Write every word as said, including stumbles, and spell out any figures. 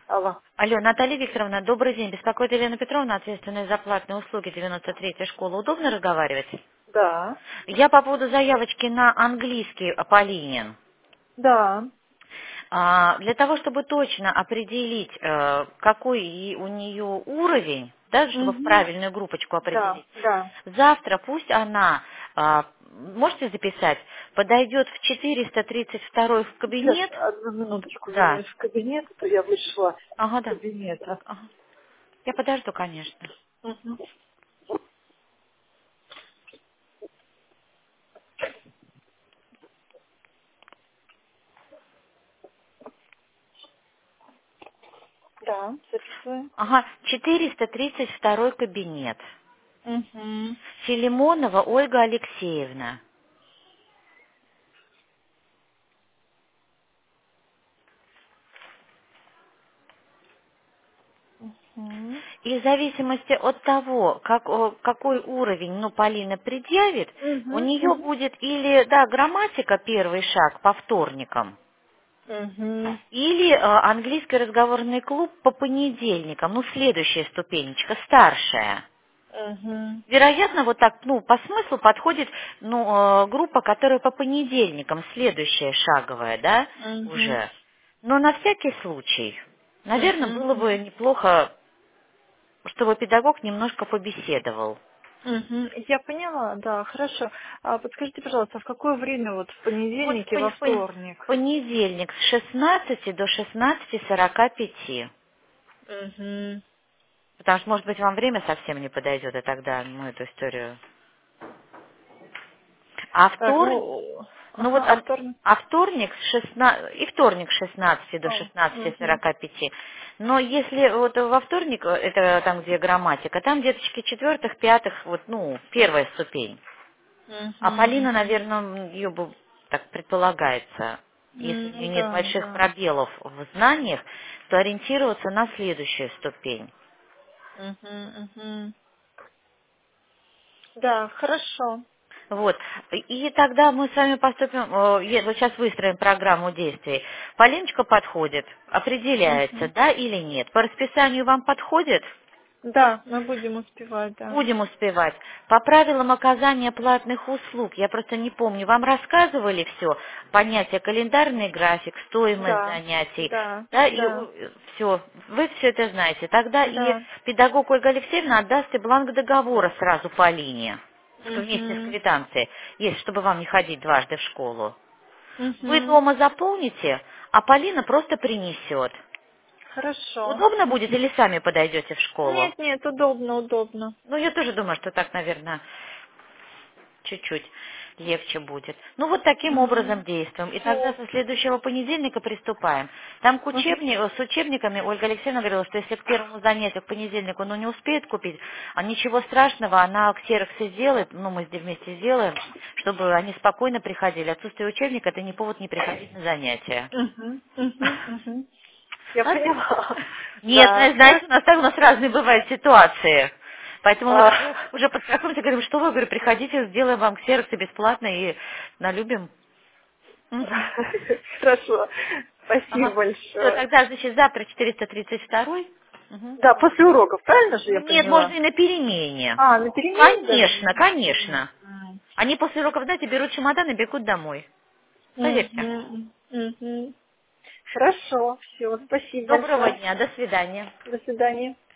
Алло. Алло, Наталья Викторовна, добрый день. Беспокоит Елена Петровна, ответственная за платные услуги девяносто третья школа. Удобно разговаривать? Да. Я по поводу заявочки на английский Полинин. Да. А, Для того, чтобы точно определить, э, какой и у нее уровень, да, чтобы в Угу. правильную группочку Да. определить, Да. завтра пусть она, а, можете записать, подойдет в четыреста тридцать второй в Сейчас, кабинет. одну минуточку, Да. вернусь в кабинет, а то я вышла Ага, из да. кабинета. Ага. Я подожду, конечно. Мгм. Да, записываю. Ага, четыреста тридцать второй кабинет. Угу. Филимонова Ольга Алексеевна. Угу. И в зависимости от того, как, о, какой уровень, ну, Полина предъявит, у Угу. нее Угу. будет или, да, грамматика первый шаг по вторникам, Угу. или э, английский разговорный клуб по понедельникам, ну, следующая ступенечка, старшая. Угу. Вероятно, вот так, ну, по смыслу подходит, ну, э, группа, которая по понедельникам, следующая шаговая, да, Угу. уже. Но на всякий случай, наверное, было Угу. бы неплохо, чтобы педагог немножко побеседовал. Угу. Я поняла, да, хорошо. А подскажите, пожалуйста, а в какое время вот в Вот в понедельник и пон- во в пон- вторник? в понедельник с шестнадцати до шестнадцати сорока пяти. Угу. Потому что, может быть, вам время совсем не подойдет, и тогда мы эту историю... А Так, вторник... ну, Ну вот, ага, а а, вторник? а вторник с шестнадцати, и вторник с шестнадцати до А, шестнадцати угу. сорока пяти. Но если вот во вторник, э, это там, где грамматика, там деточки четвертых, пятых, вот, ну, первая ступень. А Угу, Полина, угу. наверное, ее бы так предполагается, если у нее Ну нет да, больших да. пробелов в знаниях, то ориентироваться на следующую ступень. Угу, угу. Да, хорошо. Вот. И тогда мы с вами поступим, э, е- вот сейчас выстроим программу действий. Полиночка подходит, определяется, Угу. да или нет. По расписанию вам подходит? Да, мы будем успевать, да. Будем успевать. По правилам оказания платных услуг, я просто не помню, вам рассказывали все, понятие календарный график, стоимость Да, занятий, да, да, и да, все, вы все это знаете. Тогда и да. педагог Ольга Алексеевна отдаст и бланк договора сразу по линии, вместе с Угу. квитанцией, есть, чтобы вам не ходить дважды в школу. Вы Угу. дома заполните, а Полина просто принесет. Хорошо. Удобно будет Угу. или сами подойдете в школу? Нет, нет, удобно, удобно. Ну, я тоже думаю, что так, наверное, чуть-чуть легче будет. Ну, вот таким Угу. образом действуем. И тогда Все. со следующего понедельника приступаем. Там к Угу. учебни- э, с учебниками Ольга Алексеевна говорила, что если к первому занятию, к понедельнику, ну, не успеет купить, а ничего страшного, она ксероксы сделает, ну, мы здесь вместе сделаем, чтобы они спокойно приходили. Отсутствие учебника– это не повод не приходить на занятия. Угу. Угу. Угу. Я Ладно? поняла. Нет, Да, зна- знаете, у нас так у нас разные бывают ситуации. Поэтому мы хорошо. уже, уже подстрахуемся, говорим, что вы, говорю, приходите, сделаем вам ксероксы бесплатно и налюбим. Мгм. Хорошо. Спасибо Ага. Все, большое. тогда, значит, завтра четыреста тридцать второй. Мгм. Да, после уроков, правильно же я Нет, можно поняла? и на перемене. А, на перемене даже Конечно, можно? конечно. Мгм. Они после уроков, знаете, берут чемодан и бегут домой. Поверьте. Мгм. Мгм. Хорошо, все, спасибо Доброго большое. дня, до свидания. До свидания.